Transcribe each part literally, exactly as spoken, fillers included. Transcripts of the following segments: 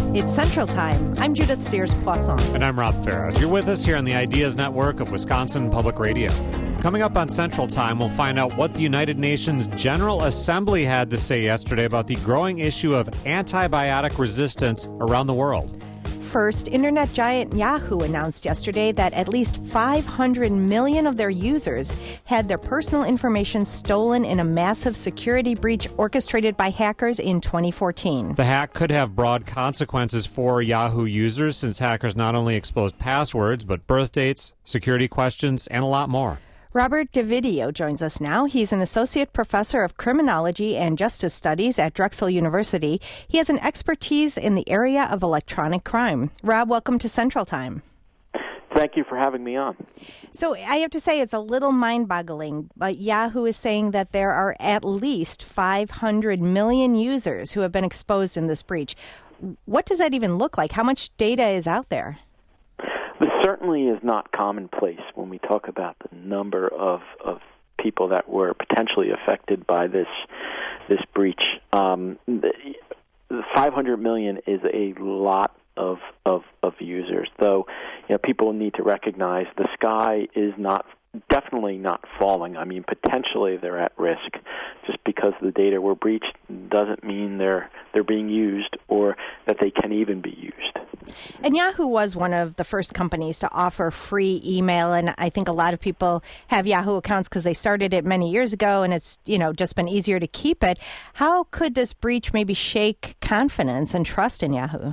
It's Central Time. I'm Judith Sears-Poisson. And I'm Rob Farah. You're with us here on the Ideas Network of Wisconsin Public Radio. Coming up on Central Time, we'll find out what the United Nations General Assembly had to say yesterday about the growing issue of antibiotic resistance around the world. First, internet giant Yahoo announced yesterday that at least five hundred million of their users had their personal information stolen in a massive security breach orchestrated by hackers in twenty fourteen. The hack could have broad consequences for Yahoo users since hackers not only exposed passwords, but birth dates, security questions, and a lot more. Robert Davidio joins us now. He's an associate professor of criminology and justice studies at Drexel University. He has an expertise in the area of electronic crime. Rob, welcome to Central Time. Thank you for having me on. So I have to say it's a little mind-boggling, but Yahoo is saying that there are at least five hundred million users who have been exposed in this breach. What does that even look like? How much data is out there? This certainly is not commonplace when we talk about the number of, of people that were potentially affected by this this breach. Um, the, the five hundred million is a lot of, of of users, though. You know, people need to recognize the sky is not definitely not falling. I mean, potentially they're at risk. Just because the data were breached doesn't mean they're they're being used or that they can even be used. And Yahoo was one of the first companies to offer free email, and I think a lot of people have Yahoo accounts because they started it many years ago, and it's, you know, just been easier to keep it. How could this breach maybe shake confidence and trust in Yahoo?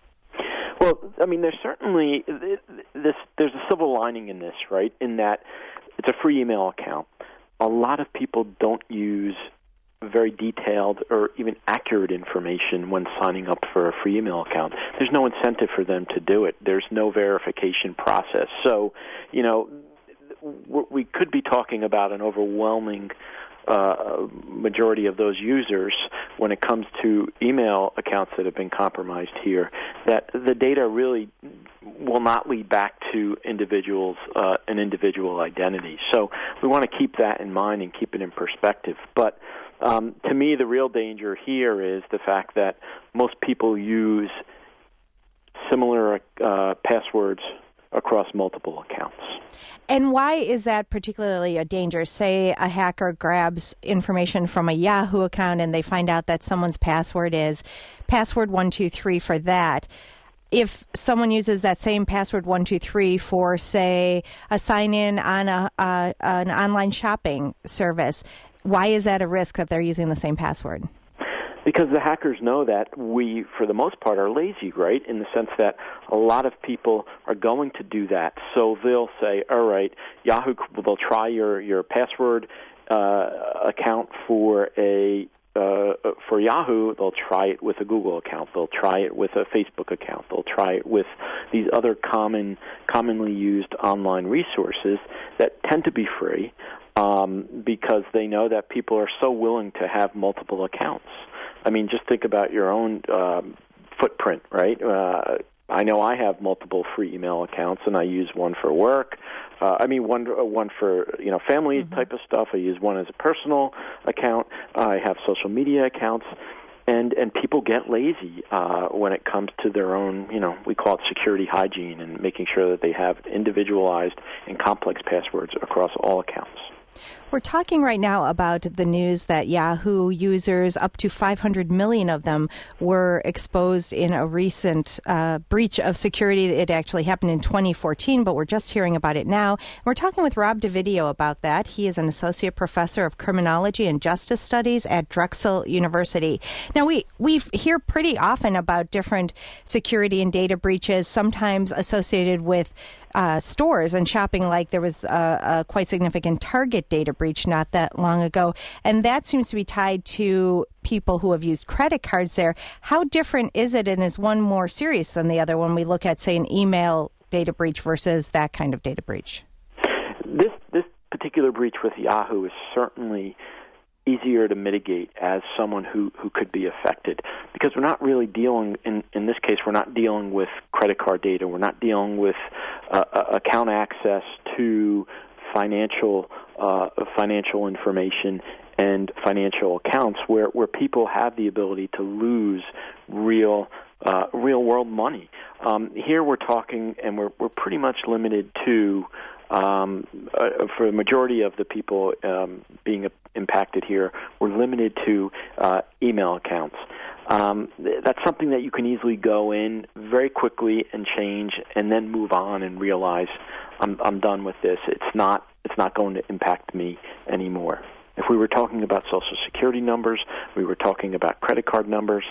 Well, I mean, there's certainly this. There's a silver lining in this, right? In that it's a free email account. A lot of people don't use very detailed or even accurate information when signing up for a free email account. There's no incentive for them to do it. There's no verification process. So, you know, we could be talking about an overwhelming uh, majority of those users when it comes to email accounts that have been compromised here, that the data really will not lead back to individuals, uh, an individual identity. So we want to keep that in mind and keep it in perspective. But Um, to me, the real danger here is the fact that most people use similar uh, passwords across multiple accounts. And why is that particularly a danger? Say a hacker grabs information from a Yahoo account and they find out that someone's password is password one two three for that. If someone uses that same password one two three for, say, a sign-in on a, uh, an online shopping service, why is that a risk that they're using the same password? Because the hackers know that we, for the most part, are lazy, right, in the sense that a lot of people are going to do that. So they'll say, all right, Yahoo, they'll try your, your password uh, account for a uh, for Yahoo. They'll try it with a Google account. They'll try it with a Facebook account. They'll try it with these other common, commonly used online resources that tend to be free. Um, because they know that people are so willing to have multiple accounts. I mean, just think about your own um, footprint, right? Uh, I know I have multiple free email accounts, and I use one for work. Uh, I mean, one one for, you know, family mm-hmm. type of stuff. I use one as a personal account. I have social media accounts. And and people get lazy uh, when it comes to their own, you know, we call it security hygiene and making sure that they have individualized and complex passwords across all accounts. We're talking right now about the news that Yahoo users, up to five hundred million of them, were exposed in a recent uh, breach of security. It actually happened in twenty fourteen, but we're just hearing about it now. We're talking with Rob Davidio about that. He is an associate professor of criminology and justice studies at Drexel University. Now, we, we hear pretty often about different security and data breaches, sometimes associated with Uh, stores and shopping, like there was a, a quite significant Target data breach not that long ago. And that seems to be tied to people who have used credit cards there. How different is it, and is one more serious than the other when we look at, say, an email data breach versus that kind of data breach? This, this particular breach with Yahoo is certainly easier to mitigate as someone who, who could be affected, because we're not really dealing, in, in this case, we're not dealing with credit card data. We're not dealing with uh, account access to financial uh, financial information and financial accounts where, where people have the ability to lose real uh, real-world money. Um, here we're talking, and we're we're pretty much limited to, um, uh, for the majority of the people um, being impacted here, we're limited to uh, email accounts. Um, that's something that you can easily go in very quickly and change, and then move on and realize I'm I'm done with this. It's not it's not going to impact me anymore. If we were talking about Social Security numbers, we were talking about credit card numbers.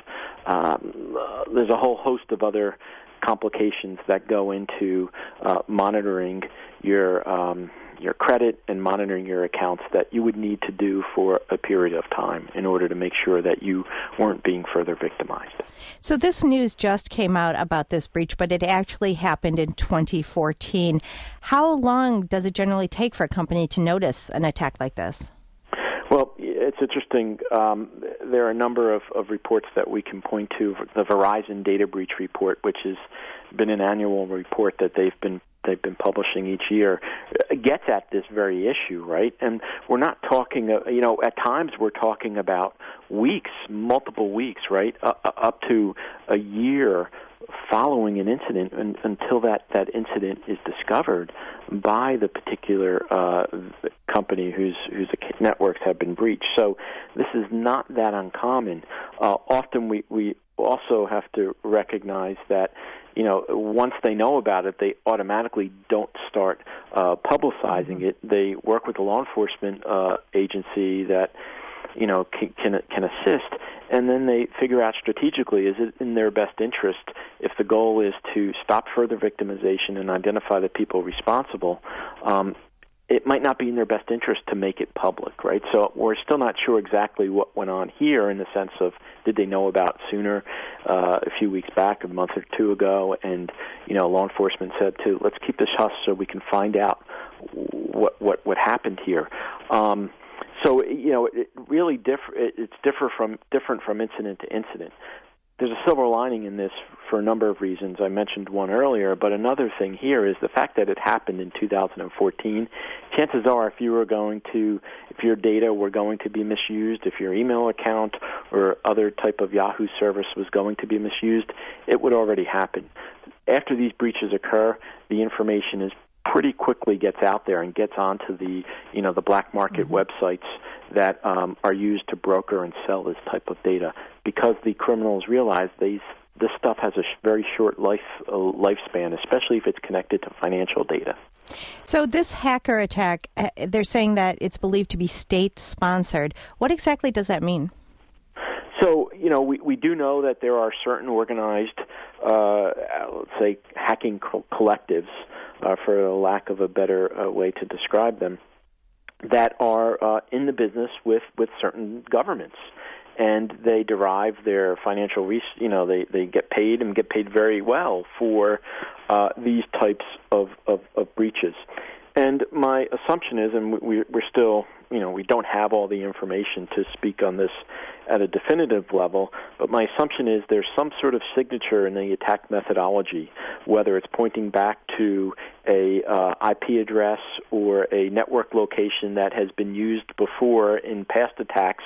Um, uh, there's a whole host of other complications that go into uh, monitoring your um, your credit and monitoring your accounts that you would need to do for a period of time in order to make sure that you weren't being further victimized. So this news just came out about this breach, but it actually happened in twenty fourteen. How long does it generally take for a company to notice an attack like this? Well, it's interesting. Um, there are a number of, of reports that we can point to. The Verizon Data Breach Report, which has been an annual report that they've been they've been publishing each year, gets at this very issue, right? And we're not talking, uh, you know, at times we're talking about weeks, multiple weeks, right, uh, up to a year following an incident and, until that, that incident is discovered by the particular uh, company whose whose networks have been breached. So this is not that uncommon. Uh, often we, we also have to recognize that, you know, once they know about it, they automatically don't start uh, publicizing mm-hmm. it. They work with a law enforcement uh, agency that, you know, can, can can assist, and then they figure out strategically, is it in their best interest if the goal is to stop further victimization and identify the people responsible. Um, it might not be in their best interest to make it public, right? So we're still not sure exactly what went on here in the sense of did they know about sooner, uh, a few weeks back, a month or two ago, and, you know, law enforcement said to let's keep this hush so we can find out what what, what happened here. Um, so, you know, it really differ, it's differ from, different from incident to incident. There's a silver lining in this for a number of reasons. I mentioned one earlier, but another thing here is the fact that it happened in two thousand fourteen. Chances are if you were going to, if your data were going to be misused, if your email account or other type of Yahoo service was going to be misused, it would already happen. After these breaches occur, the information is pretty quickly gets out there and gets onto the, you know, the black market mm-hmm. websites that um, are used to broker and sell this type of data, because the criminals realize these this stuff has a sh- very short life uh, lifespan, especially if it's connected to financial data. So this hacker attack, uh, they're saying that it's believed to be state-sponsored. What exactly does that mean? So, you know, we, we do know that there are certain organized, uh, let's say, hacking co- collectives, uh, for a lack of a better uh, way to describe them, that are uh, in the business with, with certain governments. And they derive their financial, res- you know, they, they get paid and get paid very well for uh, these types of, of, of breaches. And my assumption is, and we, we're still, you know, we don't have all the information to speak on this at a definitive level, but my assumption is there's some sort of signature in the attack methodology, whether it's pointing back to a uh, I P address or a network location that has been used before in past attacks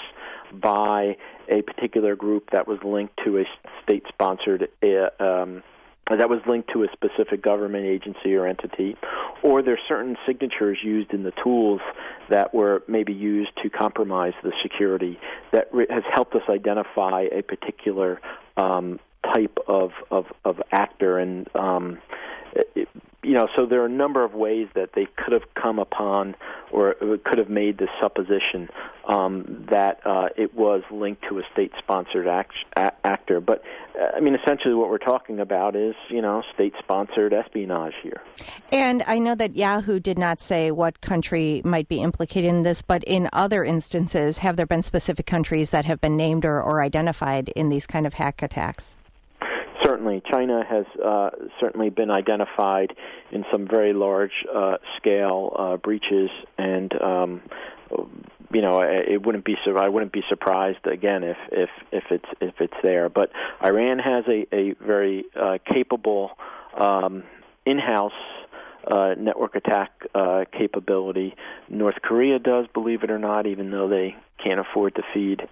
by a particular group that was linked to a state-sponsored uh, um that was linked to a specific government agency or entity, or there's certain signatures used in the tools that were maybe used to compromise the security that re- has helped us identify a particular um, type of, of, of actor. And, um, it, you know, so there are a number of ways that they could have come upon or could have made this supposition um, that uh, it was linked to a state-sponsored act- a- actor. But, uh, I mean, essentially what we're talking about is, you know, state-sponsored espionage here. And I know that Yahoo did not say what country might be implicated in this, but in other instances, have there been specific countries that have been named or, or identified in these kind of hack attacks? Certainly. China has uh, certainly been identified in some very large-scale uh, uh, breaches, and um, you know, it wouldn't be I wouldn't be surprised again if, if, if it's if it's there. But Iran has a, a very uh, capable um, in-house uh, network attack uh, capability. North Korea does, believe it or not, even though they can't afford to feed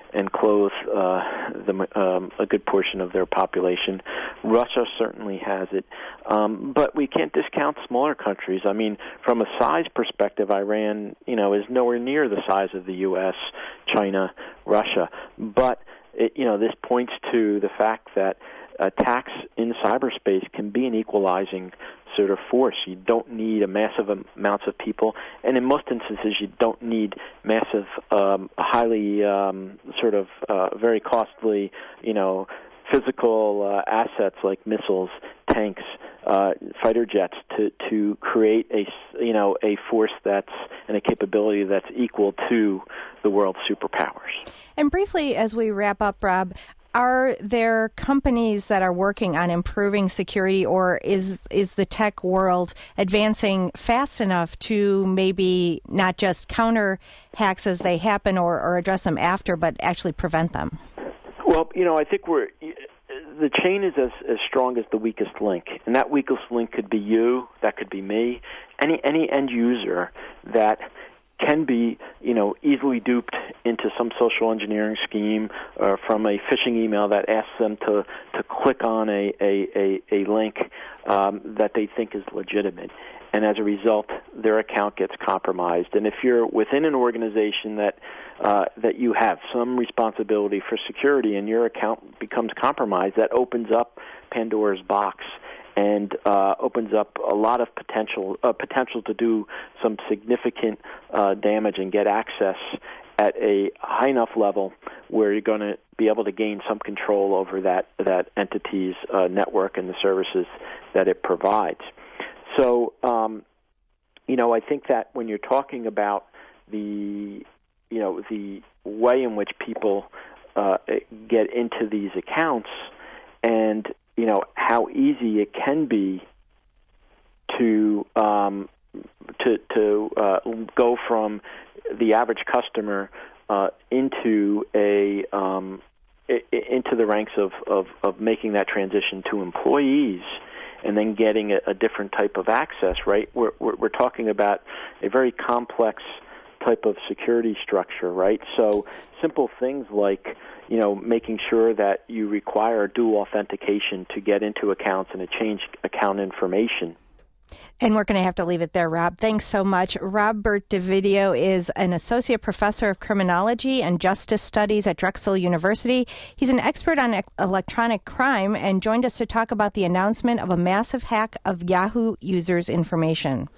and clothe uh, the, um, a good portion of their population. Russia certainly has it. Um, but we can't discount smaller countries. I mean, from a size perspective, Iran, you know, is nowhere near the size of the U S, China, Russia. But, it, you know, this points to the fact that attacks in cyberspace can be an equalizing sort of force. You don't need a massive amounts of people, and in most instances, you don't need massive, um, highly um, sort of uh, very costly, you know, physical uh, assets like missiles, tanks, uh, fighter jets to to create a you know a force that's and a capability that's equal to the world's superpowers. And briefly, as we wrap up, Rob, are there companies that are working on improving security, or is is the tech world advancing fast enough to maybe not just counter hacks as they happen or, or address them after, but actually prevent them? Well, you know, I think we're the chain is as, as strong as the weakest link, and that weakest link could be you, that could be me, any any end user that can be, you know, easily duped into some social engineering scheme or from a phishing email that asks them to, to click on a, a, a, a link um, that they think is legitimate. And as a result, their account gets compromised. And if you're within an organization that uh, that you have some responsibility for security and your account becomes compromised, that opens up Pandora's box and uh, opens up a lot of potential uh, potential to do some significant uh, damage and get access at a high enough level where you're going to be able to gain some control over that that entity's uh, network and the services that it provides. So, um, you know, I think that when you're talking about the, you know, the way in which people uh, get into these accounts and, you know, how easy it can be to um, to to uh, go from the average customer uh, into a um, into the ranks of, of, of making that transition to employees, and then getting a, a different type of access. Right, we're, we're we're talking about a very complex type of security structure. Right, so simple things like, you know, making sure that you require dual authentication to get into accounts and to change account information. And we're going to have to leave it there, Rob. Thanks so much. Robert Davidio is an associate professor of criminology and justice studies at Drexel University. He's an expert on electronic crime and joined us to talk about the announcement of a massive hack of Yahoo users' information.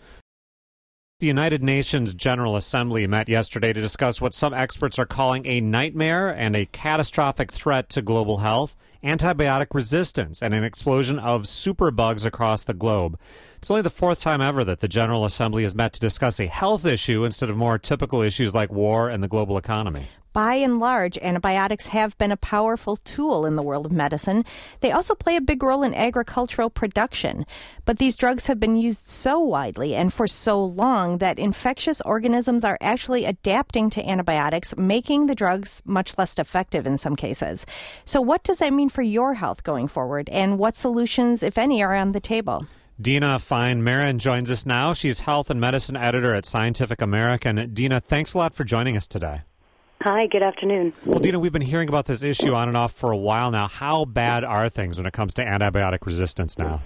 The United Nations General Assembly met yesterday to discuss what some experts are calling a nightmare and a catastrophic threat to global health, antibiotic resistance, and an explosion of superbugs across the globe. It's only the fourth time ever that the General Assembly has met to discuss a health issue instead of more typical issues like war and the global economy. By and large, antibiotics have been a powerful tool in the world of medicine. They also play a big role in agricultural production. But these drugs have been used so widely and for so long that infectious organisms are actually adapting to antibiotics, making the drugs much less effective in some cases. So what does that mean for your health going forward, and what solutions, if any, are on the table? Dina Fine-Marin joins us now. She's health and medicine editor at Scientific American. Dina, thanks a lot for joining us today. Hi, good afternoon. Well, Dina, we've been hearing about this issue on and off for a while now. How bad are things when it comes to antibiotic resistance now?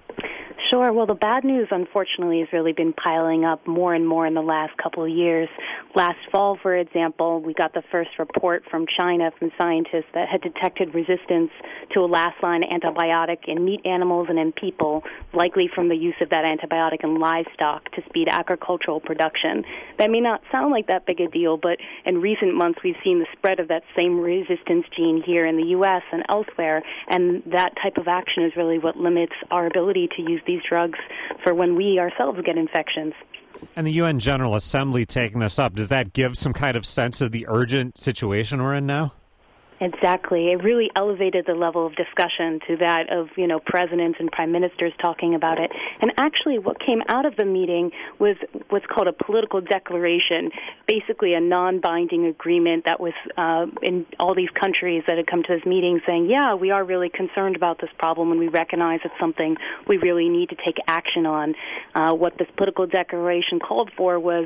Sure. Well, the bad news, unfortunately, has really been piling up more and more in the last couple of years. Last fall, for example, we got the first report from China from scientists that had detected resistance to a last-line antibiotic in meat animals and in people, likely from the use of that antibiotic in livestock to speed agricultural production. That may not sound like that big a deal, but in recent months we've seen the spread of that same resistance gene here in the U S and elsewhere, and that type of action is really what limits our ability to use these drugs for when we ourselves get infections. And the U N General Assembly taking this up, does that give some kind of sense of the urgent situation we're in now? Exactly. It really elevated the level of discussion to that of, you know, presidents and prime ministers talking about it. And actually what came out of the meeting was what's called a political declaration, basically a non-binding agreement that was uh, in all these countries that had come to this meeting saying, yeah, we are really concerned about this problem and we recognize it's something we really need to take action on. Uh, what this political declaration called for was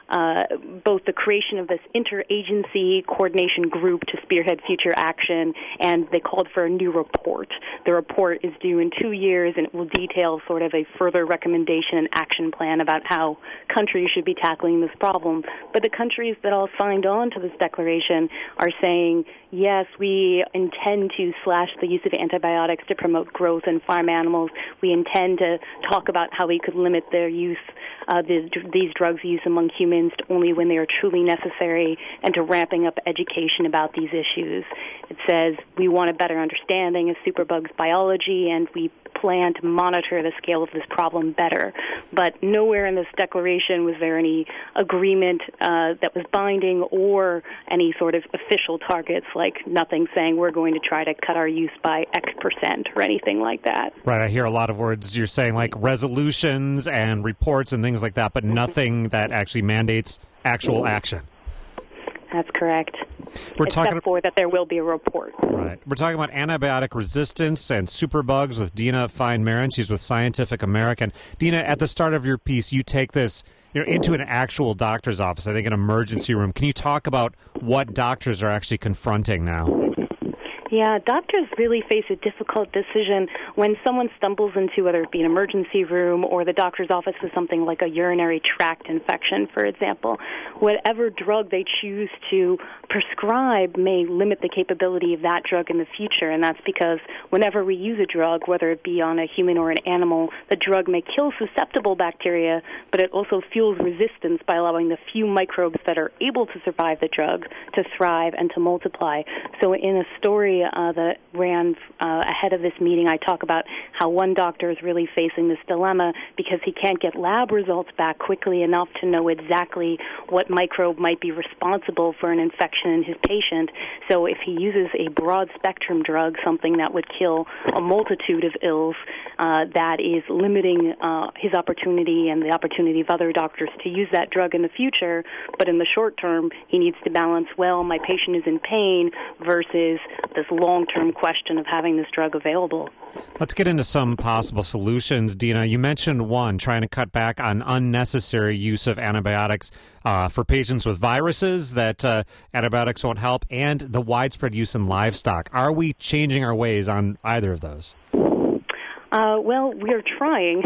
uh, both the creation of this interagency coordination group to spearhead future action, and they called for a new report. The report is due in two years, and it will detail sort of a further recommendation and action plan about how countries should be tackling this problem. But the countries that all signed on to this declaration are saying, yes, we intend to slash the use of antibiotics to promote growth in farm animals. We intend to talk about how we could limit their use, uh, these, these drugs' use among humans only when they are truly necessary, and to ramping up education about these issues. It says we want a better understanding of superbugs biology, and we plan to monitor the scale of this problem better. But nowhere in this declaration was there any agreement uh, that was binding or any sort of official targets, like nothing saying we're going to try to cut our use by X percent or anything like that. Right, I hear a lot of words you're saying, like resolutions and reports and things like that, but nothing that actually mandates actual action. That's correct. We're Except talking for that there will be a report. Right. We're talking about antibiotic resistance and superbugs with Dina Fine-Maron. She's with Scientific American. Dina, at the start of your piece, you take this you know, into an actual doctor's office, I think an emergency room. Can you talk about what doctors are actually confronting now? Yeah, doctors really face a difficult decision when someone stumbles into whether it be an emergency room or the doctor's office with something like a urinary tract infection, for example. Whatever drug they choose to prescribe may limit the capability of that drug in the future, and that's because whenever we use a drug, whether it be on a human or an animal, the drug may kill susceptible bacteria, but it also fuels resistance by allowing the few microbes that are able to survive the drug to thrive and to multiply. So in a story Uh, that ran uh, ahead of this meeting, I talk about how one doctor is really facing this dilemma because he can't get lab results back quickly enough to know exactly what microbe might be responsible for an infection in his patient. So if he uses a broad-spectrum drug, something that would kill a multitude of ills, uh, that is limiting uh, his opportunity and the opportunity of other doctors to use that drug in the future. But in the short term, he needs to balance, well, my patient is in pain versus this long-term question of having this drug available. Let's get into some possible solutions. Dina, you mentioned one, trying to cut back on unnecessary use of antibiotics uh, for patients with viruses, that uh, antibiotics won't help, and the widespread use in livestock. Are we changing our ways on either of those? Uh, well, we're trying.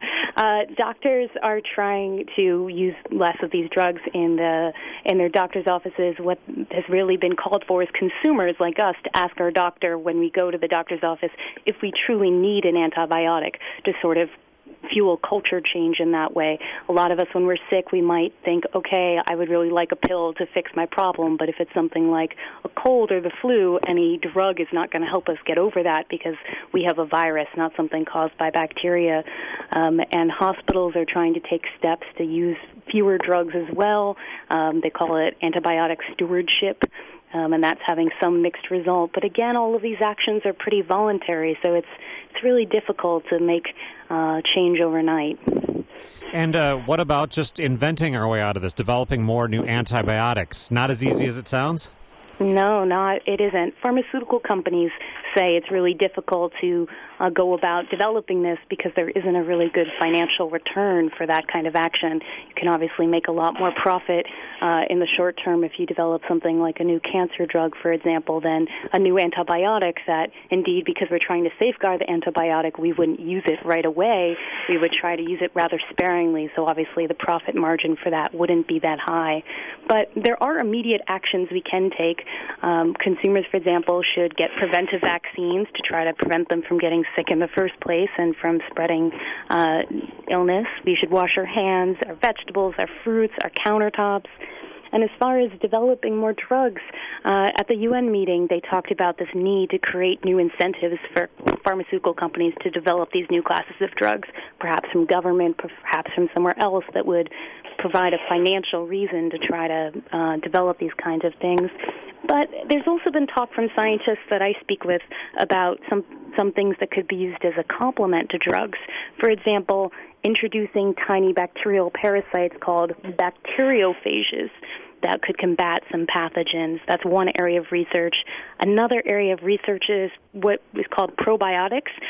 Uh, doctors are trying to use less of these drugs in the in their doctors' offices. What has really been called for is consumers like us to ask our doctor when we go to the doctor's office if we truly need an antibiotic to sort of fuel culture change in that way. A lot of us, when we're sick, we might think, okay, I would really like a pill to fix my problem, but if it's something like a cold or the flu, any drug is not going to help us get over that because we have a virus, not something caused by bacteria. Um, and hospitals are trying to take steps to use fewer drugs as well. Um, they call it antibiotic stewardship. Um, and that's having some mixed result. But again, all of these actions are pretty voluntary, so it's it's really difficult to make uh, change overnight. And uh, what about just inventing our way out of this, developing more new antibiotics? Not as easy as it sounds? No, not it isn't. Pharmaceutical companies say it's really difficult to uh, go about developing this because there isn't a really good financial return for that kind of action. You can obviously make a lot more profit uh, in the short term if you develop something like a new cancer drug, for example, than a new antibiotic that, indeed, because we're trying to safeguard the antibiotic, we wouldn't use it right away. We would try to use it rather sparingly, so obviously the profit margin for that wouldn't be that high. But there are immediate actions we can take. Um, consumers, for example, should get preventive vaccines to try to prevent them from getting sick in the first place and from spreading uh, illness. We should wash our hands, our vegetables, our fruits, our countertops. And as far as developing more drugs, uh, at the U N meeting, they talked about this need to create new incentives for pharmaceutical companies to develop these new classes of drugs, perhaps from government, perhaps from somewhere else that would provide a financial reason to try to uh, develop these kinds of things. But there's also been talk from scientists that I speak with about some some things that could be used as a complement to drugs. For example, introducing tiny bacterial parasites called bacteriophages that could combat some pathogens. That's one area of research. Another area of research is what is called probiotics.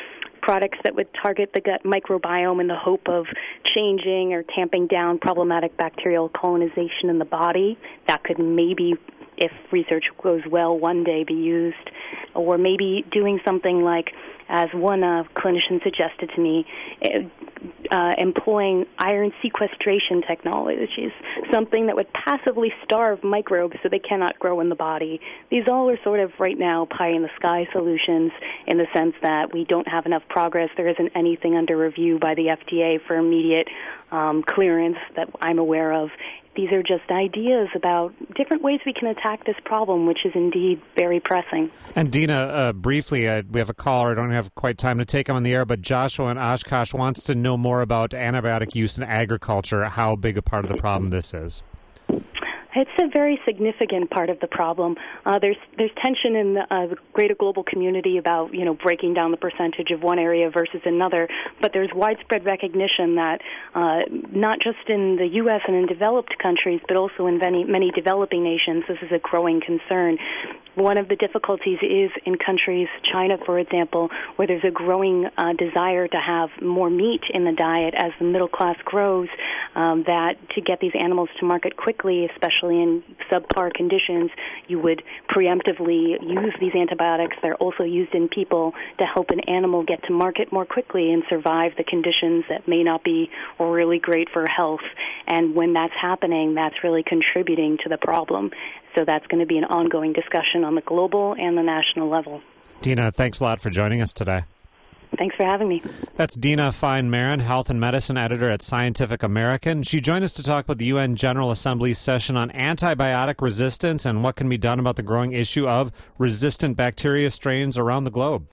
products that would target the gut microbiome in the hope of changing or tamping down problematic bacterial colonization in the body. That could maybe, if research goes well, one day be used. Or maybe doing something like, as one uh, clinician suggested to me, uh, employing iron sequestration technologies, something that would passively starve microbes so they cannot grow in the body. These all are sort of right now pie-in-the-sky solutions in the sense that we don't have enough progress. There isn't anything under review by the F D A for immediate um, clearance that I'm aware of. These are just ideas about different ways we can attack this problem, which is indeed very pressing. And Dina, uh, briefly, uh, we have a caller. I don't have quite time to take him on the air, but Joshua in Oshkosh wants to know more about antibiotic use in agriculture, how big a part of the problem this is. It's a very significant part of the problem. Uh, there's there's tension in the, uh, the greater global community about, you know, breaking down the percentage of one area versus another, but there's widespread recognition that uh, not just in the U S and in developed countries, but also in many, many developing nations, this is a growing concern. One of the difficulties is in countries, China, for example, where there's a growing uh, desire to have more meat in the diet as the middle class grows, um, that to get these animals to market quickly, especially in subpar conditions, you would preemptively use these antibiotics. They're also used in people to help an animal get to market more quickly and survive the conditions that may not be really great for health. And when that's happening, that's really contributing to the problem. So that's going to be an ongoing discussion on the global and the national level. Dina, thanks a lot for joining us today. Thanks for having me. That's Dina Fine-Maron, Health and Medicine Editor at Scientific American. She joined us to talk about the U N General Assembly's session on antibiotic resistance and what can be done about the growing issue of resistant bacteria strains around the globe.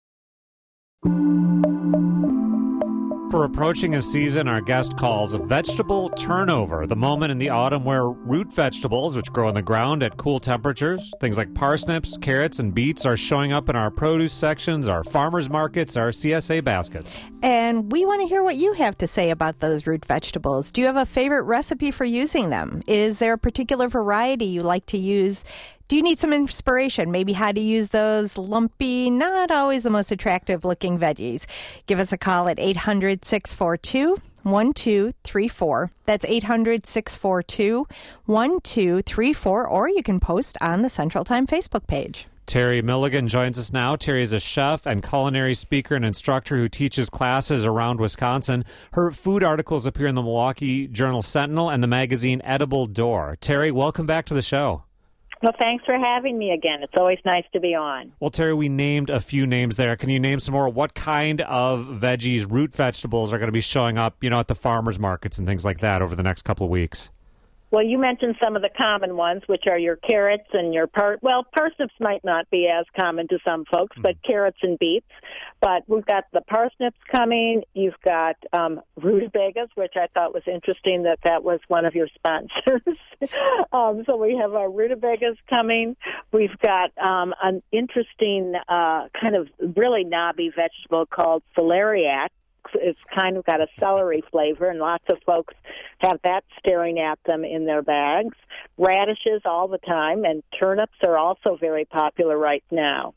For approaching a season our guest calls vegetable turnover, the moment in the autumn where root vegetables, which grow in the ground at cool temperatures, things like parsnips, carrots, and beets, are showing up in our produce sections, our farmers markets, our C S A baskets. And we want to hear what you have to say about those root vegetables. Do you have a favorite recipe for using them? Is there a particular variety you like to use? Do you need some inspiration? Maybe how to use those lumpy, not always the most attractive looking veggies? Give us a call at eight hundred, six four two, one two three four. That's eight hundred, six four two, one two three four, or you can post on the Central Time Facebook page. Terry Milligan joins us now. Terry is a chef and culinary speaker and instructor who teaches classes around Wisconsin. Her food articles appear in the Milwaukee Journal Sentinel and the magazine Edible Door. Terry, welcome back to the show. Well, thanks for having me again. It's always nice to be on. Well, Terry, we named a few names there. Can you name some more? What kind of veggies, root vegetables, are going to be showing up, you know, at the farmers markets and things like that over the next couple of weeks? Well, you mentioned some of the common ones, which are your carrots and your par. Well, parsnips might not be as common to some folks, but mm. carrots and beets. But we've got the parsnips coming. You've got um, rutabagas, which I thought was interesting that that was one of your sponsors. um, so we have our rutabagas coming. We've got um, an interesting uh, kind of really knobby vegetable called celeriac. It's kind of got a celery flavor, and lots of folks have that staring at them in their bags. Radishes all the time, and turnips are also very popular right now.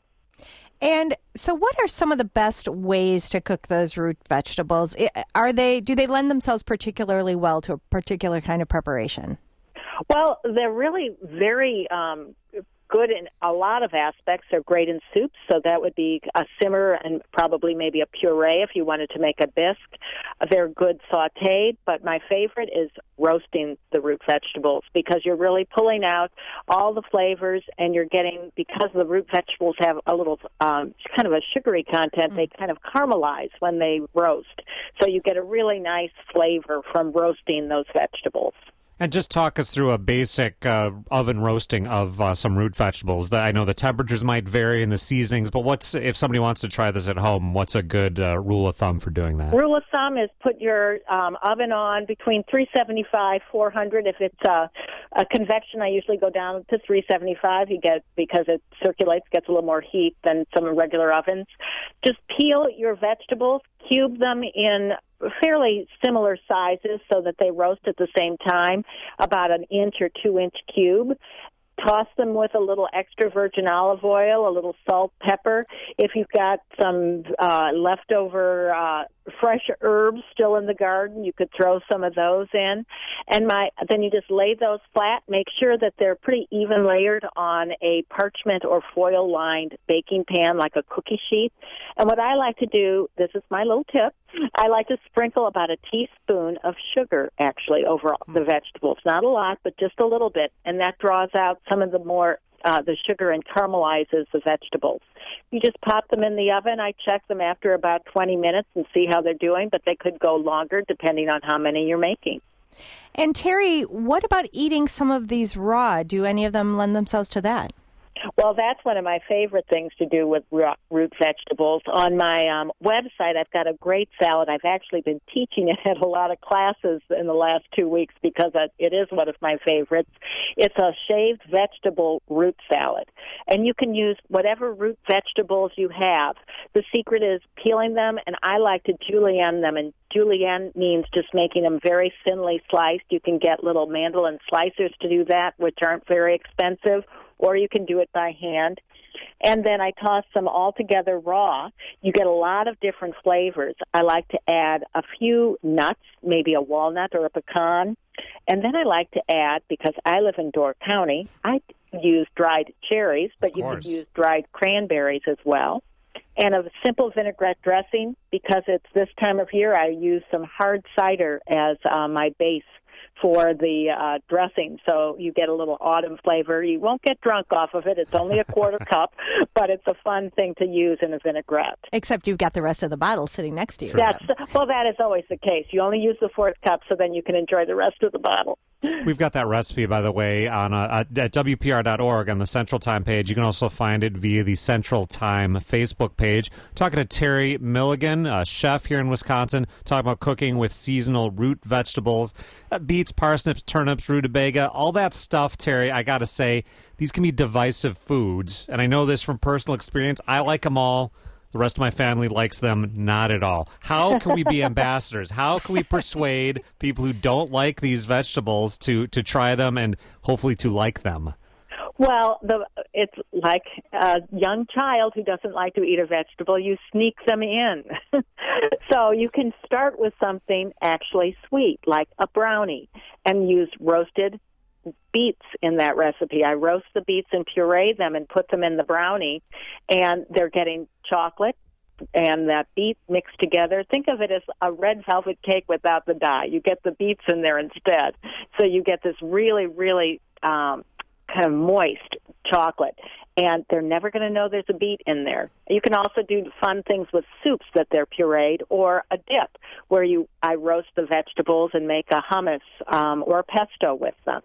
And so what are some of the best ways to cook those root vegetables? Are they, do they lend themselves particularly well to a particular kind of preparation? Well, they're really very um, good in a lot of aspects. They're great in soups, so that would be a simmer and probably maybe a puree if you wanted to make a bisque. They're good sautéed, but my favorite is roasting the root vegetables because you're really pulling out all the flavors and you're getting, because the root vegetables have a little um, kind of a sugary content, mm. they kind of caramelize when they roast. So you get a really nice flavor from roasting those vegetables. And just talk us through a basic uh, oven roasting of uh, some root vegetables. The, I know the temperatures might vary in the seasonings, but what's if somebody wants to try this at home, what's a good uh, rule of thumb for doing that? Rule of thumb is put your um, oven on between three seventy-five, four hundred. If it's uh, a convection, I usually go down to three seventy-five. You get because it circulates, gets a little more heat than some regular ovens. Just peel your vegetables, cube them in fairly similar sizes so that they roast at the same time, about an inch or two inch cube. toss them with a little extra virgin olive oil, a little salt, pepper. If you've got some uh, leftover uh, fresh herbs still in the garden, you could throw some of those in. And my then you just lay those flat. Make sure that they're pretty even layered on a parchment or foil-lined baking pan, like a cookie sheet. And what I like to do, this is my little tip, I like to sprinkle about a teaspoon of sugar, actually, over the vegetables. Not a lot, but just a little bit. And that draws out some of the more, uh, the sugar and caramelizes the vegetables. You just pop them in the oven. I check them after about twenty minutes and see how they're doing, but they could go longer depending on how many you're making. And Terry, what about eating some of these raw? Do any of them lend themselves to that? Well, that's one of my favorite things to do with root vegetables. On my um, website, I've got a great salad. I've actually been teaching it at a lot of classes in the last two weeks because it is one of my favorites. It's a shaved vegetable root salad, and you can use whatever root vegetables you have. The secret is peeling them, and I like to julienne them, and julienne means just making them very thinly sliced. You can get little mandolin slicers to do that, which aren't very expensive, or you can do it by hand. And then I toss them all together raw. You get a lot of different flavors. I like to add a few nuts, maybe a walnut or a pecan. And then I like to add, because I live in Door County, I use dried cherries, but you could use dried cranberries as well. And a simple vinaigrette dressing, because it's this time of year, I use some hard cider as uh, my base for the uh, dressing, so you get a little autumn flavor. You won't get drunk off of it. It's only a quarter cup, but it's a fun thing to use in a vinaigrette. Except you've got the rest of the bottle sitting next to you. That's, well, that is always the case. You only use the fourth cup, so then you can enjoy the rest of the bottle. We've got that recipe, by the way, on uh, at W P R dot org on the Central Time page. You can also find it via the Central Time Facebook page. Talking to Terry Milligan, a chef here in Wisconsin, talking about cooking with seasonal root vegetables, uh, beets, parsnips, turnips, rutabaga, all that stuff, Terry, I got to say, these can be divisive foods, and I know this from personal experience. I like them all. The rest of my family likes them not at all. How can we be ambassadors? How can we persuade people who don't like these vegetables to, to try them and hopefully to like them? Well, the, it's like a young child who doesn't like to eat a vegetable. You sneak them in. So you can start with something actually sweet, like a brownie, and use roasted beets in that recipe. I roast the beets and puree them and put them in the brownie, and they're getting chocolate and that beet mixed together. Think of it as a red velvet cake without the dye. You get the beets in there instead. So you get this really, really um, kind of moist chocolate, and they're never going to know there's a beet in there. You can also do fun things with soups that they're pureed, or a dip where you I roast the vegetables and make a hummus um, or a pesto with them.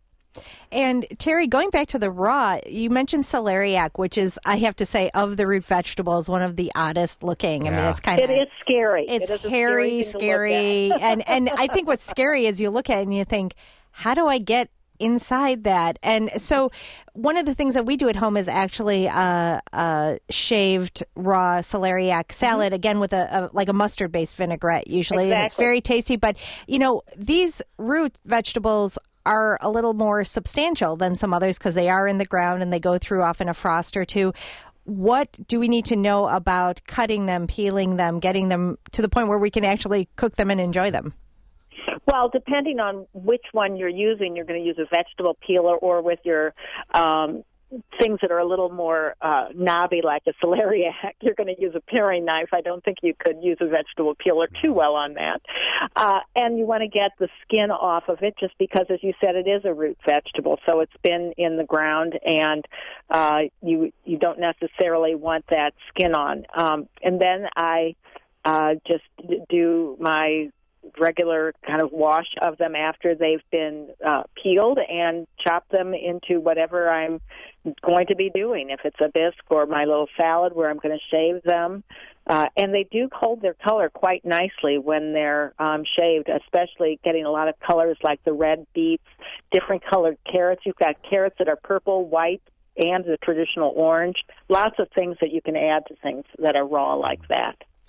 And Terry, going back to the raw, you mentioned celeriac, which is, I have to say, of the root vegetables, one of the oddest looking. Yeah. I mean, it's kind of it is scary. It's it is hairy, scary, scary, and and I think what's scary is you look at it and you think, how do I get inside that? And so one of the things that we do at home is actually a, a shaved raw celeriac salad, mm-hmm. again with a, a like a mustard based vinaigrette usually. Exactly. And it's very tasty. But you know, these root vegetables are a little more substantial than some others because they are in the ground and they go through often a frost or two. What do we need to know about cutting them, peeling them, getting them to the point where we can actually cook them and enjoy them? Well, depending on which one you're using, you're going to use a vegetable peeler, or with your um, things that are a little more uh, knobby, like a celeriac, you're going to use a paring knife. I don't think you could use a vegetable peeler too well on that. Uh, and you want to get the skin off of it, just because, as you said, it is a root vegetable, so it's been in the ground, and uh, you you don't necessarily want that skin on. Um, and then I uh, just do my regular kind of wash of them after they've been uh, peeled, and chop them into whatever I'm going to be doing, if it's a bisque or my little salad where I'm going to shave them. Uh, and they do hold their color quite nicely when they're um, shaved, especially getting a lot of colors like the red beets, different colored carrots. You've got carrots that are purple, white, and the traditional orange. Lots of things that you can add to things that are raw like that.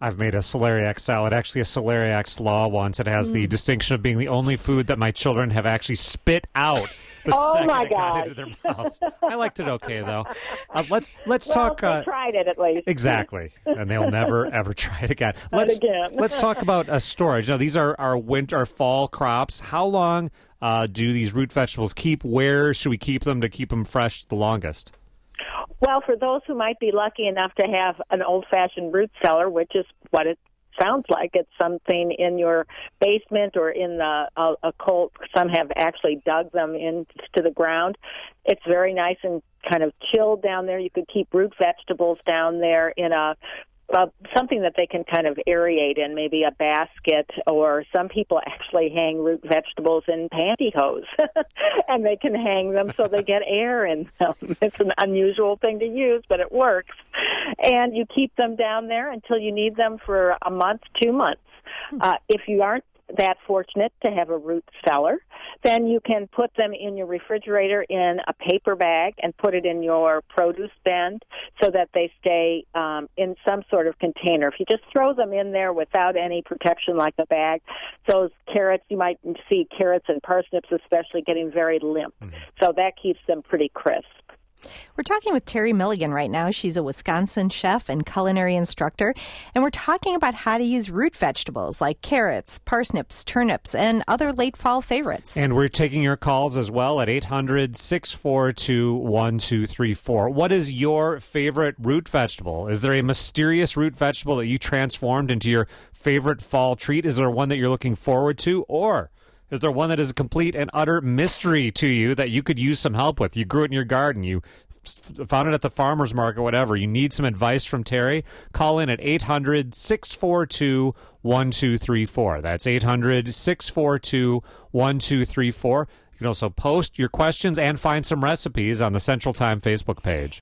I've made a celeriac salad, actually a celeriac slaw once. It has mm. the distinction of being the only food that my children have actually spit out the oh second my it got gosh. into their mouths. I liked it okay, though. Uh, let's let's well, talk. They uh, tried it at least. Exactly, and they'll never ever try it again. Not Let's again. let's talk about uh, storage. Now, these are our winter, our fall crops. How long uh, do these root vegetables keep? Where should we keep them to keep them fresh the longest? Well, for those who might be lucky enough to have an old-fashioned root cellar, which is what it sounds like, it's something in your basement or in the a, a cold. Some have actually dug them into the ground. It's very nice and kind of chilled down there. You could keep root vegetables down there in a Uh, something that they can kind of aerate in, maybe a basket, or some people actually hang root vegetables in pantyhose, and they can hang them so they get air in them. It's an unusual thing to use, but it works. And you keep them down there until you need them for a month, two months. Uh, if you aren't that fortunate to have a root cellar, then you can put them in your refrigerator in a paper bag and put it in your produce bin so that they stay um, in some sort of container. If you just throw them in there without any protection like a bag, those carrots, you might see carrots and parsnips especially getting very limp. Mm-hmm. So that keeps them pretty crisp. We're talking with Terry Milligan right now. She's a Wisconsin chef and culinary instructor, and we're talking about how to use root vegetables like carrots, parsnips, turnips, and other late fall favorites. And we're taking your calls as well at eight hundred, six four two, one two three four. What is your favorite root vegetable? Is there a mysterious root vegetable that you transformed into your favorite fall treat? Is there one that you're looking forward to? Or is there one that is a complete and utter mystery to you that you could use some help with? You grew it in your garden. You found it at the farmer's market, whatever. You need some advice from Terry? Call in at eight hundred, six four two, one two three four. That's eight hundred, six four two, one two three four. You can also post your questions and find some recipes on the Central Time Facebook page.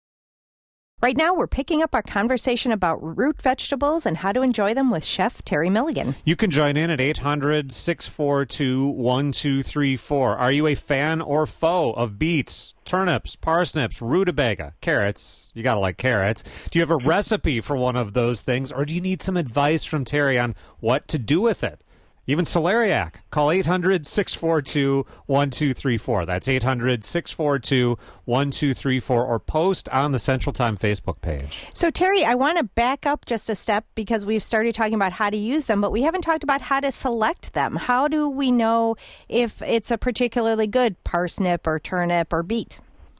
Right now, we're picking up our conversation about root vegetables and how to enjoy them with Chef Terry Milligan. You can join in at eight hundred, six four two, one two three four. Are you a fan or foe of beets, turnips, parsnips, rutabaga, carrots? You got to like carrots. Do you have a recipe for one of those things, or do you need some advice from Terry on what to do with it? Even celeriac. Call eight hundred, six four two, one two three four. That's eight hundred, six four two, one two three four, or post on the Central Time Facebook page. So, Terry, I want to back up just a step because we've started talking about how to use them, but we haven't talked about how to select them. How do we know if it's a particularly good parsnip or turnip or beet?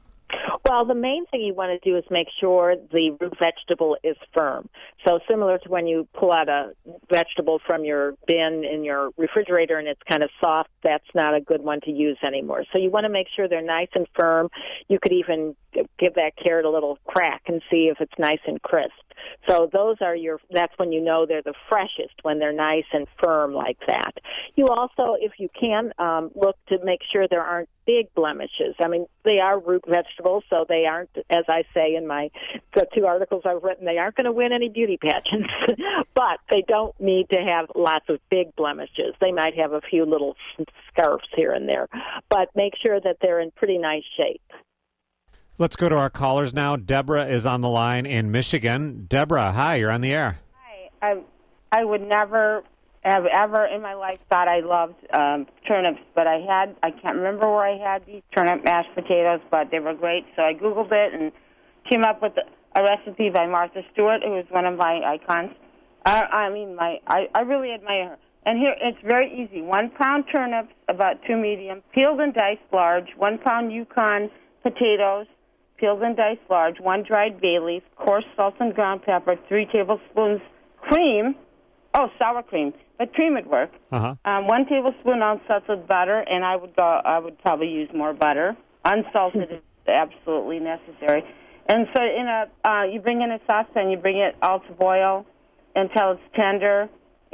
Well, the main thing you want to do is make sure the root vegetable is firm. So similar to when you pull out a vegetable from your bin in your refrigerator and it's kind of soft, that's not a good one to use anymore. So you want to make sure they're nice and firm. You could even give that carrot a little crack and see if it's nice and crisp. So those are your, that's when you know they're the freshest, when they're nice and firm like that. You also, if you can, um, look to make sure there aren't big blemishes. I mean, they are root vegetables, so they aren't, as I say in my the two articles I've written, they aren't going to win any beauty pageants, but they don't need to have lots of big blemishes. They might have a few little scarfs here and there, but make sure that they're in pretty nice shape. Let's go to our callers now. Deborah is on the line in Michigan. Deborah, hi, you're on the air. Hi. I, I would never have ever in my life thought I loved um, turnips, but I had, I can't remember where I had these turnip mashed potatoes, but they were great. So I Googled it and came up with a recipe by Martha Stewart, who was one of my icons. I, I mean, my I, I really admire her. And here, it's very easy. One pound turnips, about two medium, peeled and diced large. One pound Yukon potatoes, peeled and diced large, one dried bay leaf, coarse salt and ground pepper, three tablespoons cream. Oh, sour cream, but cream would work. Uh-huh. Um, one tablespoon unsalted butter, and I would go. I would probably use more butter. Unsalted is absolutely necessary. And so, in a uh, you bring in a saucepan, you bring it all to boil until it's tender,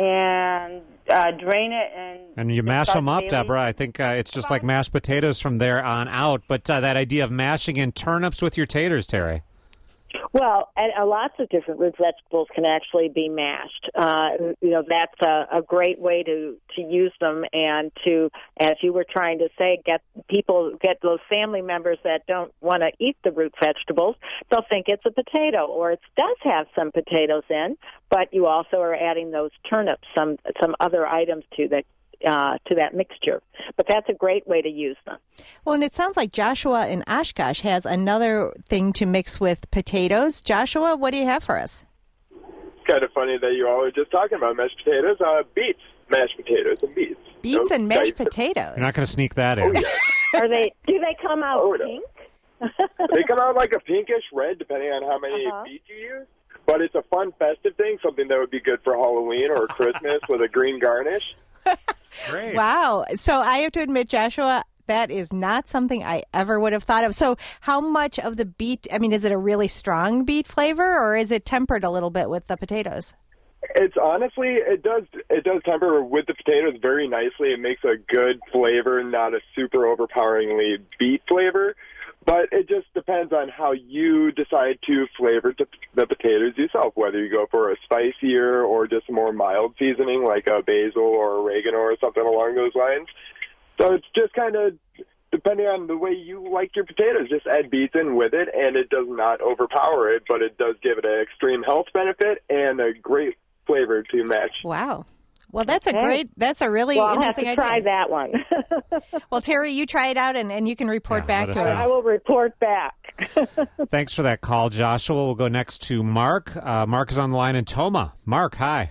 and uh, drain it and and you mash them up, Deborah. I think uh, it's just like mashed potatoes from there on out. But uh, that idea of mashing in turnips with your taters, Terry. Well, and uh, lots of different root vegetables can actually be mashed. Uh, you know, that's a, a great way to, to use them and to, as you were trying to say, get people, get those family members that don't want to eat the root vegetables. They'll think it's a potato, or it does have some potatoes in, but you also are adding those turnips, some some other items to that. Uh, to that mixture. But that's a great way to use them. Well, and it sounds like Joshua in Oshkosh has another thing to mix with potatoes. Joshua, what do you have for us? It's kind of funny that you all were just talking about mashed potatoes. Uh, beets, mashed potatoes, and beets. Beets so, and mashed dice. potatoes. You're not going to sneak that in. Oh, yeah. Are they? Do they come out oh, no. pink? They come out like a pinkish red, depending on how many uh-huh. beets you use. But it's a fun festive thing, something that would be good for Halloween or Christmas with a green garnish. Great. Wow. So I have to admit, Joshua, that is not something I ever would have thought of. So how much of the beet, I mean, is it a really strong beet flavor, or is it tempered a little bit with the potatoes? It's honestly, it does it does temper with the potatoes very nicely. It makes a good flavor, not a super overpoweringly beet flavor. But it just depends on how you decide to flavor the potatoes yourself, whether you go for a spicier or just a more mild seasoning like a basil or oregano or something along those lines. So it's just kind of depending on the way you like your potatoes. Just add beets in with it, and it does not overpower it, but it does give it an extreme health benefit and a great flavor to match. Wow. Well, that's okay. a great, that's a really well, interesting I'll have to idea. try that one. Well, Terry, you try it out, and, and you can report Yeah, back let to us us. know. I will report back. Thanks for that call, Joshua. We'll go next to Mark. Uh, Mark is on the line in Toma. Mark, hi.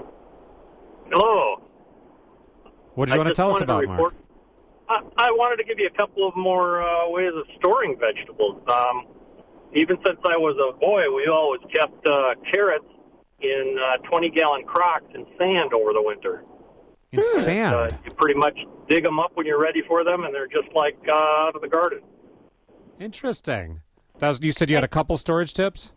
Hello. What did you I want to just tell us wanted about, to report, Mark? I, I wanted to give you a couple of more uh, ways of storing vegetables. Um, even since I was a boy, we always kept uh, carrots in uh, twenty-gallon crocks in sand over the winter. In sand? Uh, you pretty much dig them up when you're ready for them, and they're just like uh, out of the garden. Interesting. That was, you said you had a couple storage tips?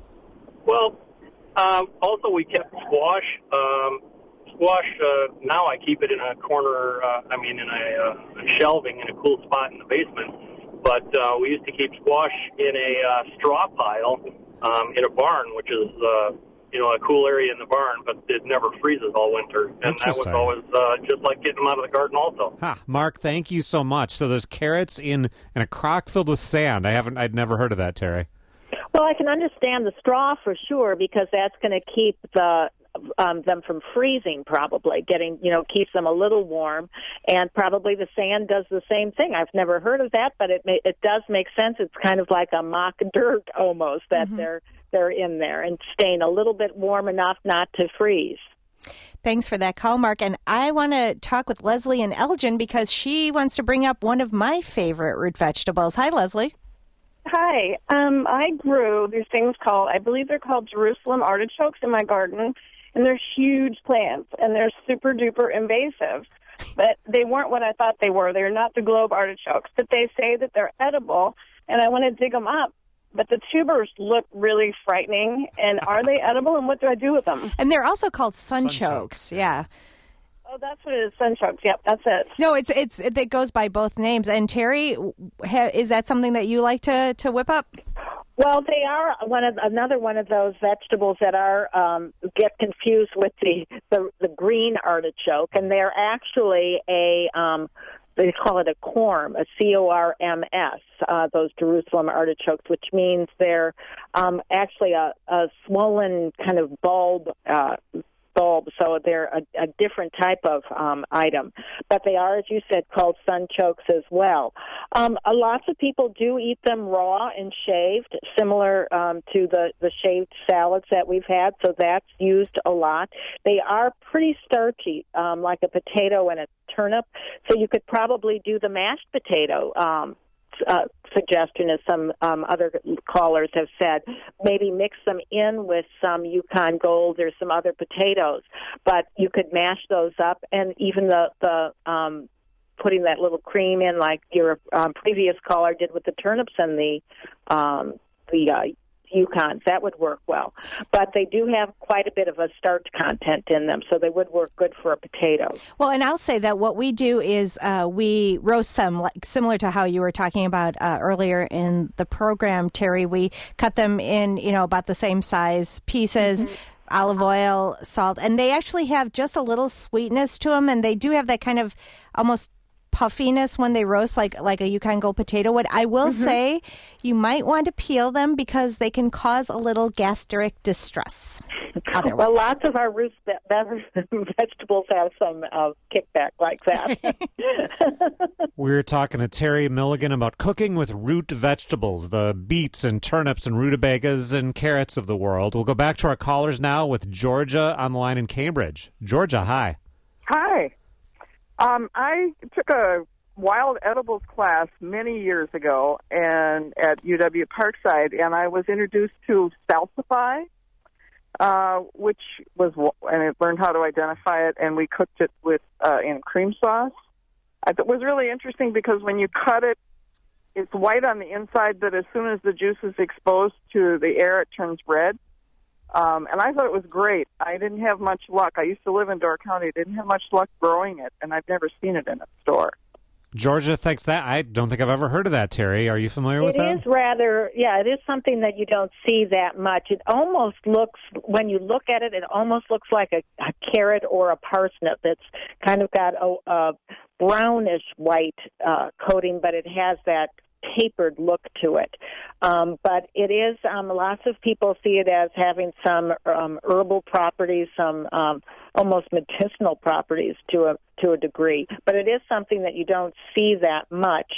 Well, um, also we kept squash. Um, squash, uh, now I keep it in a corner, uh, I mean in a, uh, a shelving in a cool spot in the basement. But uh, we used to keep squash in a uh, straw pile um, in a barn, which is, uh, you know, a cool area in the barn, but it never freezes all winter. And that was always uh, just like getting them out of the garden also. Ha, Mark, thank you so much. So there's carrots in, in a crock filled with sand. I haven't, I'd never heard of that, Terry. Well, I can understand the straw for sure, because that's going to keep the um, them from freezing, probably getting, you know, keeps them a little warm, and probably the sand does the same thing. I've never heard of that, but it may, it does make sense. It's kind of like a mock dirt almost that mm-hmm. they're they're in there and staying a little bit warm enough not to freeze. Thanks for that call, Mark. And I want to talk with Leslie in Elgin because she wants to bring up one of my favorite root vegetables. Hi, Leslie. Hi. Um, I grew these things called, I believe they're called Jerusalem artichokes in my garden, and they're huge plants, and they're super duper invasive. But they weren't what I thought they were. They're not the globe artichokes, but they say that they're edible, and I want to dig them up. But the tubers look really frightening, and are they edible, and what do I do with them? And they're also called sunchokes, yeah. Oh, that's what it is, sunchokes. Yep, that's it. No, it's it's it goes by both names. And Terry, ha, is that something that you like to, to whip up? Well, they are one of another one of those vegetables that are um, get confused with the, the the green artichoke, and they're actually a um, they call it a corm, a C O R M S. Uh, those Jerusalem artichokes, which means they're um, actually a, a swollen kind of bulb. Uh, bulb, so they're a, a different type of um, item. But they are, as you said, called sunchokes as well. Um, a lots of people do eat them raw and shaved, similar um, to the, the shaved salads that we've had, so that's used a lot. They are pretty starchy, um, like a potato and a turnip, so you could probably do the mashed potato um Uh, suggestion, as some um, other callers have said, maybe mix them in with some Yukon Gold or some other potatoes. But you could mash those up, and even the the um, putting that little cream in, like your um, previous caller did with the turnips and the um, the uh, Yukons. That would work well. But they do have quite a bit of a starch content in them, so they would work good for a potato. Well, and I'll say that what we do is uh, we roast them, like, similar to how you were talking about uh, earlier in the program, Terry. We cut them in, you know, about the same size pieces. Mm-hmm. Olive oil, salt, and they actually have just a little sweetness to them, and they do have that kind of almost puffiness when they roast, like like a Yukon Gold potato would. I will mm-hmm. say you might want to peel them because they can cause a little gastric distress. Otherwise. Well, lots of our root ve- vegetables have some uh, kickback like that. We're talking to Terry Milligan about cooking with root vegetables, the beets and turnips and rutabagas and carrots of the world. We'll go back to our callers now with Georgia on the line in Cambridge. Georgia, hi. Hi. Um, I took a wild edibles class many years ago and at U W Parkside, and I was introduced to salsify, uh, which was, and I learned how to identify it, and we cooked it with uh, in cream sauce. I thought it was really interesting because when you cut it, it's white on the inside, but as soon as the juice is exposed to the air, it turns red. Um, and I thought it was great. I didn't have much luck. I used to live in Door County. I didn't have much luck growing it, and I've never seen it in a store. Georgia thinks that. I don't think I've ever heard of that, Terry. Are you familiar with that? It is rather, yeah, it is something that you don't see that much. It almost looks, when you look at it, it almost looks like a, a carrot or a parsnip. It's kind of got a, a brownish white uh, coating, but it has that tapered look to it. Um, but it is, um, lots of people see it as having some um, herbal properties, some um, almost medicinal properties to a to a degree. But it is something that you don't see that much.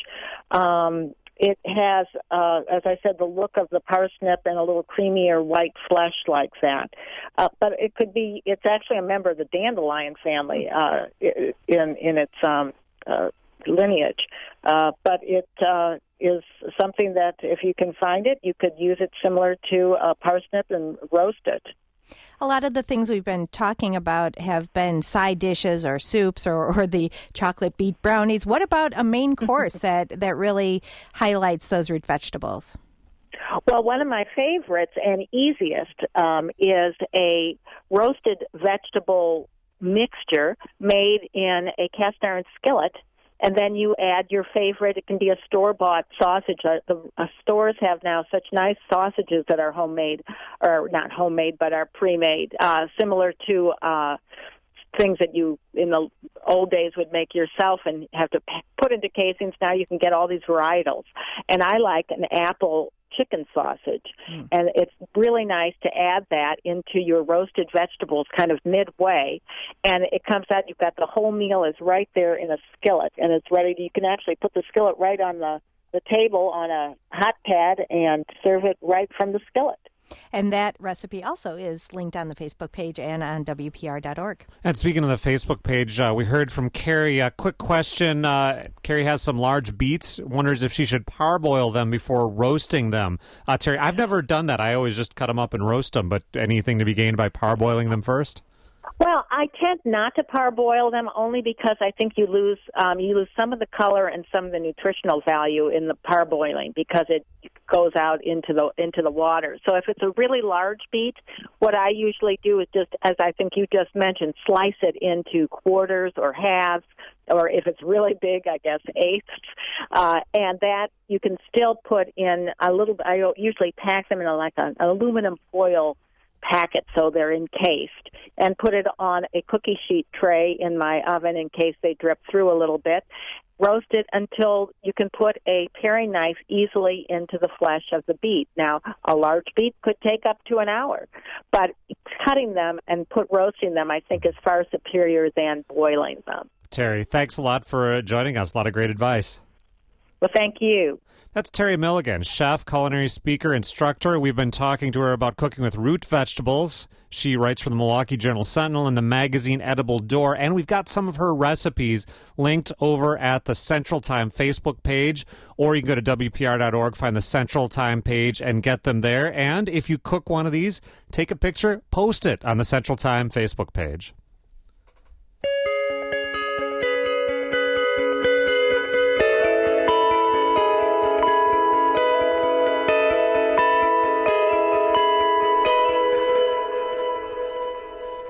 Um, it has, uh, as I said, the look of the parsnip and a little creamier white flesh like that. Uh, but it could be, it's actually a member of the dandelion family uh, in, in its um, uh, lineage. Uh, but it uh, is something that if you can find it, you could use it similar to a parsnip and roast it. A lot of the things we've been talking about have been side dishes or soups or, or the chocolate beet brownies. What about a main course that, that really highlights those root vegetables? Well, one of my favorites and easiest um, is a roasted vegetable mixture made in a cast iron skillet. And then you add your favorite. It can be a store-bought sausage. Uh, the uh, stores have now such nice sausages that are homemade, or not homemade, but are pre-made, uh, similar to uh, things that you in the old days would make yourself and have to put into casings. Now you can get all these varietals. And I like an apple chicken sausage, mm. and it's really nice to add that into your roasted vegetables kind of midway, and it comes out, you've got the whole meal is right there in a skillet, and it's ready to, you can actually put the skillet right on the, the table on a hot pad and serve it right from the skillet. And that recipe also is linked on the Facebook page and on W P R dot org. And speaking of the Facebook page, uh, we heard from Carrie. A quick question. Uh, Carrie has some large beets, wonders if she should parboil them before roasting them. Uh, Terry, I've never done that. I always just cut them up and roast them, but anything to be gained by parboiling them first? Well, I tend not to parboil them only because I think you lose um, you lose some of the color and some of the nutritional value in the parboiling because it goes out into the into the water. So if it's a really large beet, what I usually do is just, as I think you just mentioned, slice it into quarters or halves, or if it's really big, I guess eighths, uh, and that you can still put in a little. I usually pack them in a, like a, an aluminum foil packet so they're encased, and put it on a cookie sheet tray in my oven in case they drip through a little bit. Roast it until you can put a paring knife easily into the flesh of the beet. Now, a large beet could take up to an hour, but cutting them and put roasting them, I think, is far superior than boiling them. Terry, thanks a lot for joining us. A lot of great advice. Well, thank you. That's Terry Milligan, chef, culinary speaker, instructor. We've been talking to her about cooking with root vegetables. She writes for the Milwaukee Journal-Sentinel and the magazine Edible Door, and we've got some of her recipes linked over at the Central Time Facebook page, or you can go to W P R dot org, find the Central Time page, and get them there. And if you cook one of these, take a picture, post it on the Central Time Facebook page.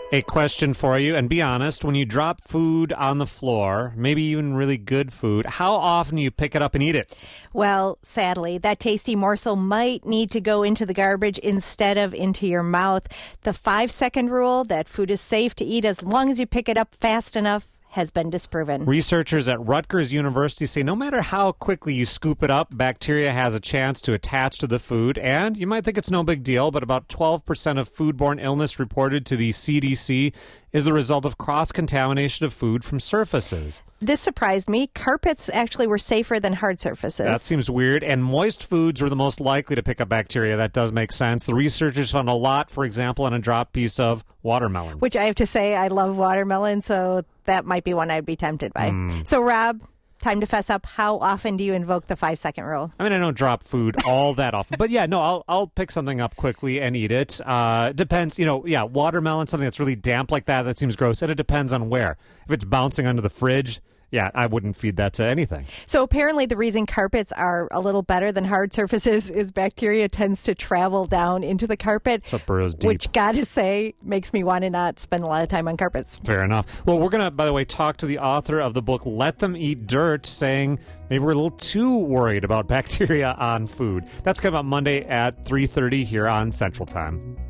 A question for you, and be honest, when you drop food on the floor, maybe even really good food, how often do you pick it up and eat it? Well, sadly, that tasty morsel might need to go into the garbage instead of into your mouth. The five-second rule that food is safe to eat as long as you pick it up fast enough has been disproven. Researchers at Rutgers University say no matter how quickly you scoop it up, bacteria has a chance to attach to the food. And you might think it's no big deal, but about twelve percent of foodborne illness reported to the C D C is the result of cross-contamination of food from surfaces. This surprised me. Carpets actually were safer than hard surfaces. That seems weird. And moist foods were the most likely to pick up bacteria. That does make sense. The researchers found a lot, for example, on a dropped piece of watermelon. Which I have to say, I love watermelon, so that might be one I'd be tempted by. Mm. So, Rob, time to fess up. How often do you invoke the five-second rule? I mean, I don't drop food all that often. But, yeah, no, I'll I'll pick something up quickly and eat it. Uh, depends, you know, yeah, watermelon, something that's really damp like that, that seems gross. And it depends on where. If it's bouncing under the fridge, yeah, I wouldn't feed that to anything. So apparently the reason carpets are a little better than hard surfaces is bacteria tends to travel down into the carpet, so it burrows deep. Which, gotta say, makes me want to not spend a lot of time on carpets. Fair enough. Well, we're going to, by the way, talk to the author of the book, Let Them Eat Dirt, saying maybe we're a little too worried about bacteria on food. That's coming up Monday at three thirty here on Central Time.